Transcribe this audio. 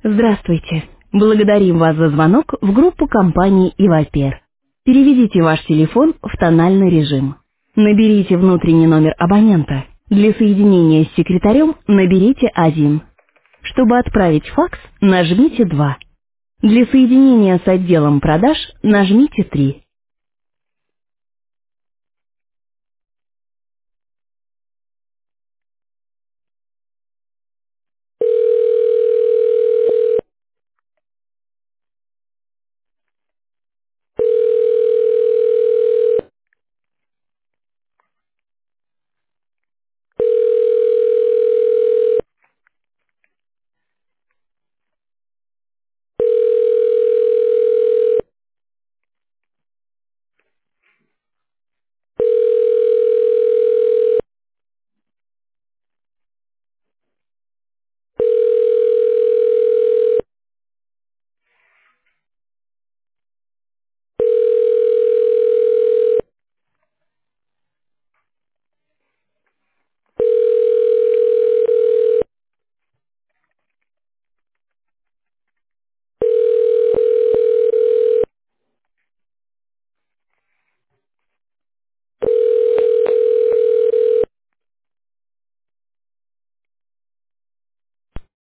Здравствуйте. Благодарим вас за звонок в группу компании «Ивапер». Переведите ваш телефон в тональный режим. Наберите внутренний номер абонента. Для соединения с секретарем наберите 1. Чтобы отправить факс, нажмите 2. Для соединения с отделом продаж нажмите 3.